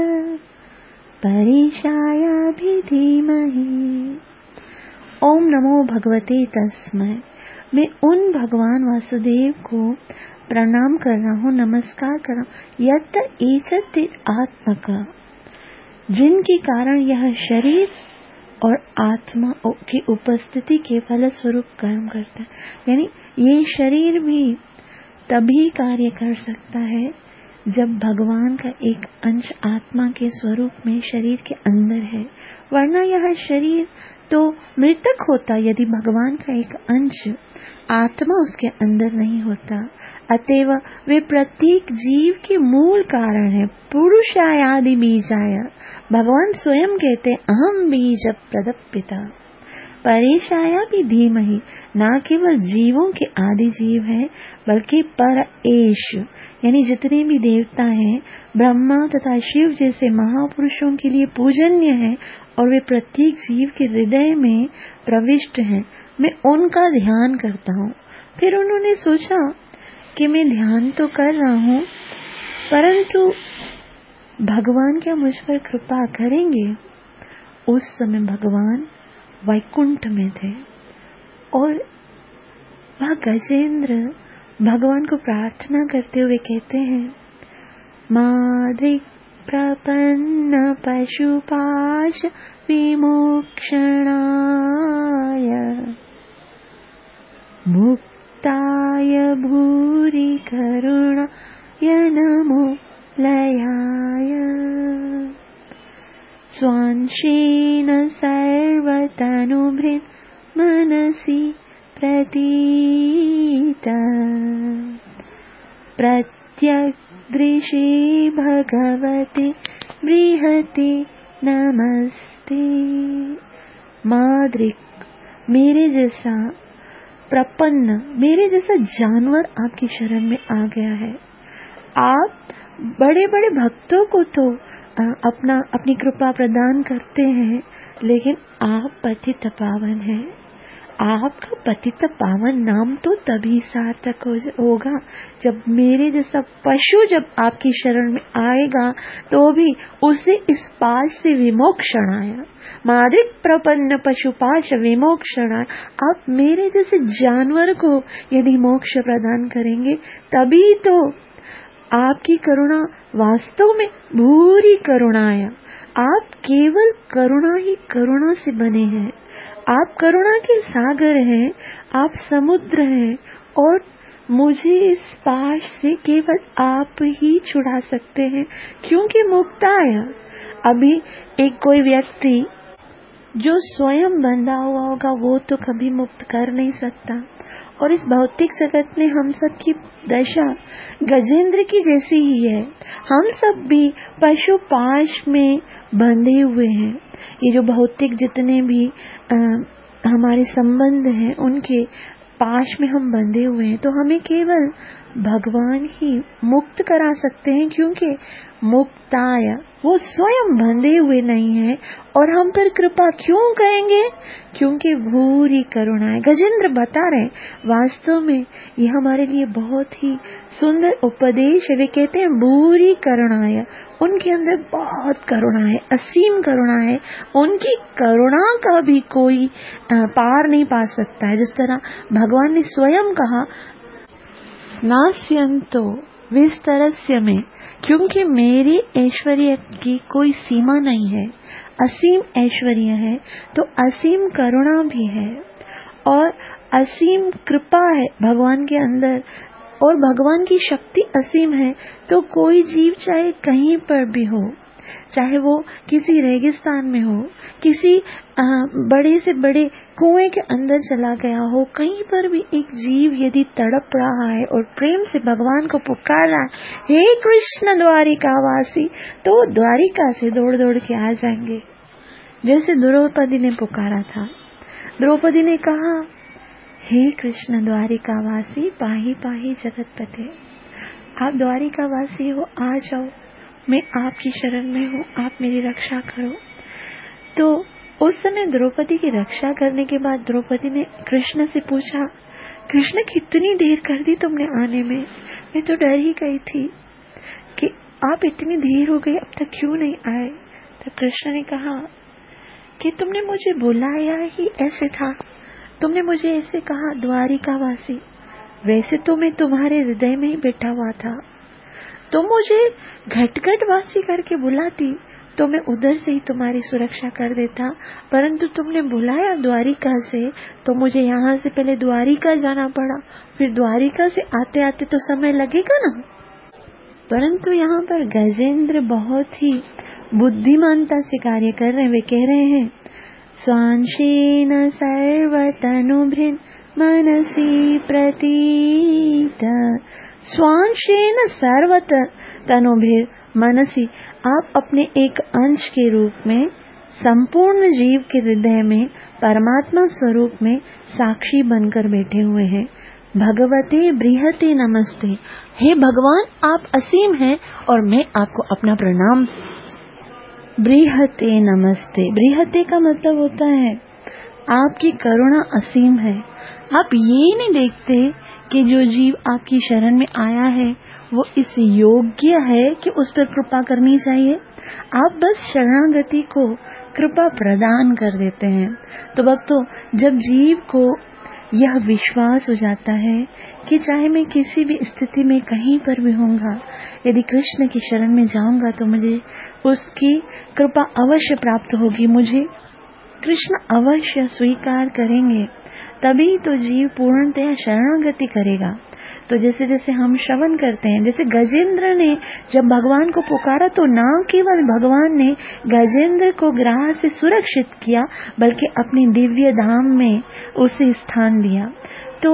परेशायाभि धीमहि। ओम नमो भगवते तस्मै, मैं उन भगवान वासुदेव को प्रणाम कर रहा हूँ, नमस्कार कर रहा हूँ, यत् एतत् आत्मका, जिनके कारण यह शरीर और आत्मा की उपस्थिति के फलस्वरूप कर्म करता है। यानी ये शरीर भी तभी कार्य कर सकता है जब भगवान का एक अंश आत्मा के स्वरूप में शरीर के अंदर है, वरना यह शरीर तो मृतक होता यदि भगवान का एक अंश आत्मा उसके अंदर नहीं होता। अतएव वे प्रत्येक जीव के मूल कारण है। पुरुषाय आदि बीजाय, भगवान स्वयं कहते अहम बीज प्रदपिता परेशाया भी धीमहि, ना केवल जीवों के आदि जीव हैं बल्कि पर एश यानी जितने भी देवता हैं, ब्रह्मा तथा शिव जैसे महापुरुषों के लिए पूजनीय हैं और वे प्रत्येक जीव के हृदय में प्रविष्ट हैं। मैं उनका ध्यान करता हूँ। फिर उन्होंने सोचा कि मैं ध्यान तो कर रहा हूँ, परंतु भगवान क्या मुझ पर कृपा करेंगे? उस समय भगवान वैकुंठ में थे और वह गजेंद्र भगवान को प्रार्थना करते हुए कहते हैं, माद्रिक प्रपन्न पशुपाश विमोक्षणाय मुक्ताय भूरि करुणाय नमो लयाय स्वांशेन सर्वतनुभृन् मनसि प्रतीत प्रत्यग्दृशे भगवते बृहते नमस्ते। माद्रिक, मेरे जैसा प्रपन्न, मेरे जैसा जानवर आपकी शरण में आ गया है। आप बड़े बड़े भक्तों को तो अपनी कृपा प्रदान करते हैं, लेकिन आप पतित पावन हैं। आपका पतित पावन नाम तो तभी सार्थक होगा जब मेरे जैसा पशु जब आपकी शरण में आएगा तो भी उसे इस पाश से विमोक्षणाय, मादिक प्रपन्न पशुपाश विमोक्षणाय, आप मेरे जैसे जानवर को यदि मोक्ष प्रदान करेंगे तभी तो आपकी करुणा वास्तव में भूरी करुणाया। आप केवल करुणा ही करुणा से बने हैं। आप करुणा के सागर हैं, आप समुद्र हैं और मुझे इस पाश से केवल आप ही छुड़ा सकते हैं, क्योंकि मुक्ताया। अभी एक कोई व्यक्ति जो स्वयं बंधा हुआ होगा वो तो कभी मुक्त कर नहीं सकता, और इस भौतिक जगत में हम सब की दशा गजेंद्र की जैसी ही है। हम सब भी पशु पाश में बंधे हुए हैं। ये जो भौतिक जितने भी हमारे संबंध हैं उनके पाश में हम बंधे हुए हैं, तो हमें केवल भगवान ही मुक्त करा सकते हैं, क्योंकि मुक्ताय वो स्वयं बंधे हुए नहीं है। और हम पर कृपा क्यों करेंगे? क्योंकि भूरी करुणा है। गजेंद्र बता रहे वास्तव में ये हमारे लिए बहुत ही सुंदर उपदेश है। वे कहते हैं भूरी करुणा है, उनके अंदर बहुत करुणा है, असीम करुणा है। उनकी करुणा का भी कोई पार नहीं पा सकता है। जिस तरह भगवान ने स्वयं कहा नास्यन्तो विस्तरस्य में, क्योंकि मेरे ऐश्वर्य की कोई सीमा नहीं है। असीम ऐश्वर्य है तो असीम करुणा भी है और असीम कृपा है भगवान के अंदर, और भगवान की शक्ति असीम है। तो कोई जीव चाहे कहीं पर भी हो, चाहे वो किसी रेगिस्तान में हो, किसी बड़े से बड़े कुएं के अंदर चला गया हो, कहीं पर भी एक जीव यदि तड़प रहा है और प्रेम से भगवान को पुकार रहा है, हे कृष्ण द्वारिकावासी, तो द्वारिका से दौड़ दौड़ के आ जाएंगे। जैसे द्रौपदी ने पुकारा था, द्रौपदी ने कहा हे कृष्ण द्वारिकावासी पाहि पाहि जगतपते, आप द्वारिकावासी हो, आ जाओ, मैं आपकी शरण में हूँ, आप मेरी रक्षा करो। तो उस समय द्रौपदी की रक्षा करने के बाद द्रौपदी ने कृष्ण से पूछा, कृष्ण कितनी देर कर दी तुमने आने में? मैं तो डर ही गई थी कि आप इतनी देर हो गई, अब तक क्यों नहीं आए? तब कृष्ण ने कहा कि तुमने मुझे बुलाया ही ऐसे था, तुमने मुझे ऐसे कहा द्वारिकावासी, वैसे तो मैं तुम्हारे हृदय में ही बैठा हुआ था। तुम मुझे घटघट वासी करके बुलाती तो मैं उधर से ही तुम्हारी सुरक्षा कर देता, परंतु तुमने बुलाया द्वारिका से तो मुझे यहाँ से पहले द्वारिका जाना पड़ा, फिर द्वारिका से आते आते तो समय लगेगा ना। परंतु यहाँ पर गजेंद्र बहुत ही बुद्धिमानता से कार्य कर रहे हैं। वे कह रहे हैं स्वांशेन सर्वतनुभृन् मनसि प्रतीत। स्वांशेन सर्वतनुभृन् मनसि, आप अपने एक अंश के रूप में संपूर्ण जीव के हृदय में परमात्मा स्वरूप में साक्षी बनकर बैठे हुए हैं। भगवते बृहते नमस्ते। हे भगवान, आप असीम हैं और मैं आपको अपना प्रणाम। बृहते नमस्ते। बृहते का मतलब होता है आपकी करुणा असीम है। आप ये नहीं देखते कि जो जीव आपकी शरण में आया है वो इस योग्य है कि उस पर कृपा करनी चाहिए। आप बस शरणागति को कृपा प्रदान कर देते हैं। तो भक्तों, जब जीव को यह विश्वास हो जाता है कि चाहे मैं किसी भी स्थिति में कहीं पर भी होऊंगा, यदि कृष्ण की शरण में जाऊंगा तो मुझे उसकी कृपा अवश्य प्राप्त होगी, मुझे कृष्ण अवश्य स्वीकार करेंगे, तभी तो जीव पूर्णतया शरणागति करेगा। तो जैसे जैसे हम श्रवण करते हैं, जैसे गजेंद्र ने जब भगवान को पुकारा तो न केवल भगवान ने गजेंद्र को ग्राह से सुरक्षित किया बल्कि अपनी दिव्य धाम में उसे स्थान दिया। तो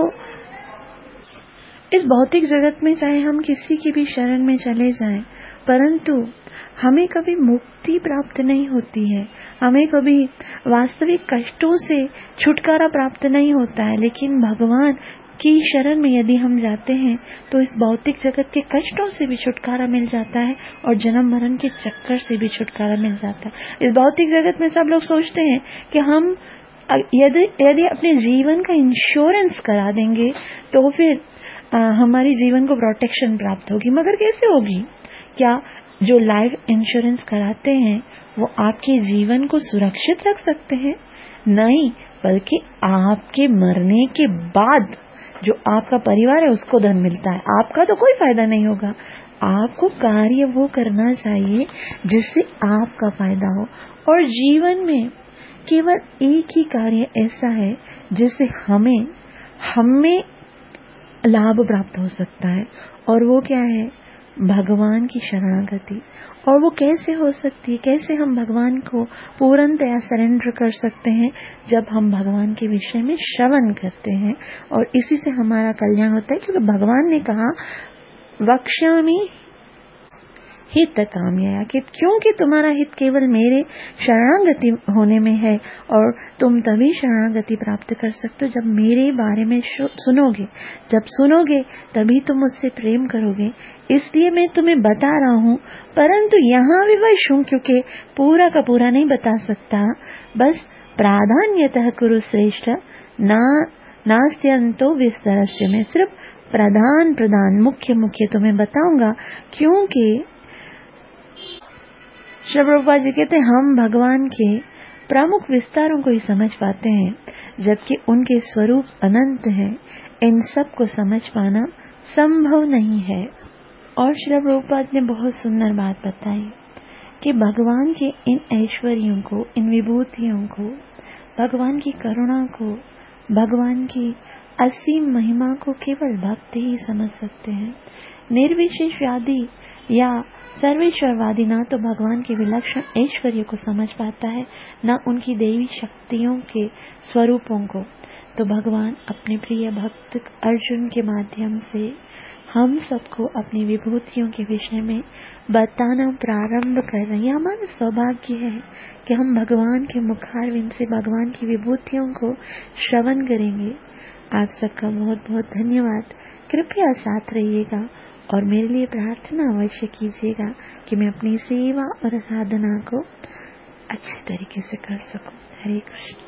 इस भौतिक जगत में चाहे हम किसी की भी शरण में चले जाएं, परंतु हमें कभी मुक्ति प्राप्त नहीं होती है, हमें कभी वास्तविक कष्टों से छुटकारा प्राप्त नहीं होता है। लेकिन भगवान की शरण में यदि हम जाते हैं तो इस भौतिक जगत के कष्टों से भी छुटकारा मिल जाता है और जन्म मरण के चक्कर से भी छुटकारा मिल जाता है। इस भौतिक जगत में सब लोग सोचते हैं कि हम यदि अपने जीवन का इंश्योरेंस करा देंगे तो फिर हमारी जीवन को प्रोटेक्शन प्राप्त होगी। मगर कैसे होगी? क्या जो लाइफ इंश्योरेंस कराते हैं वो आपके जीवन को सुरक्षित रख सकते हैं? नहीं, बल्कि आपके मरने के बाद जो आपका परिवार है उसको धन मिलता है, आपका तो कोई फायदा नहीं होगा। आपको कार्य वो करना चाहिए जिससे आपका फायदा हो। और जीवन में केवल एक ही कार्य ऐसा है जिससे हमें लाभ प्राप्त हो सकता है, और वो क्या है? भगवान की शरणागति। और वो कैसे हो सकती है? कैसे हम भगवान को पूर्णतया सरेंडर कर सकते हैं? जब हम भगवान के विषय में श्रवण करते हैं, और इसी से हमारा कल्याण होता है। क्योंकि भगवान ने कहा वक्ष्यामि हित काम्यया, क्योंकि तुम्हारा हित केवल मेरे शरणागति होने में है, और तुम तभी शरणागति प्राप्त कर सकते हो जब मेरे बारे में सुनोगे। जब सुनोगे तभी तुम मुझसे प्रेम करोगे। इसलिए मैं तुम्हें बता रहा हूँ, परंतु यहाँ विवश हूँ क्योंकि पूरा का पूरा नहीं बता सकता। बस प्राधान्यतः कुरु श्रेष्ठ नास्त्यंतो विस्तरस्य, में सिर्फ प्रधान मुख्य तुम्हें बताऊंगा। क्योंकि श्री प्रभुपाद जी कहते हैं हम भगवान के प्रमुख विस्तारों को ही समझ पाते हैं, जबकि उनके स्वरूप अनंत है। इन सब को समझ पाना संभव नहीं है। और श्री प्रभुपाद ने बहुत सुंदर बात बताई कि भगवान के इन ऐश्वर्यों को, इन विभूतियों को, भगवान की करुणा को, भगवान की असीम महिमा को केवल भक्त ही समझ सकते हैं। निर्विशेषवादी या सर्वेश्वरवादी ना तो भगवान के विलक्षण ऐश्वर्य को समझ पाता है, न उनकी देवी शक्तियों के स्वरूपों को। तो भगवान अपने प्रिय भक्त अर्जुन के माध्यम से हम सबको अपनी विभूतियों के विषय में बताना प्रारंभ कर रहे हैं। हमारा सौभाग्य है कि हम भगवान के मुखारविंद से भगवान की विभूतियों को श्रवण करेंगे। आप सबका बहुत बहुत धन्यवाद। कृपया साथ रहिएगा और मेरे लिए प्रार्थना अवश्य कीजिएगा कि मैं अपनी सेवा और साधना को अच्छे तरीके से कर सकूं। हरे कृष्ण।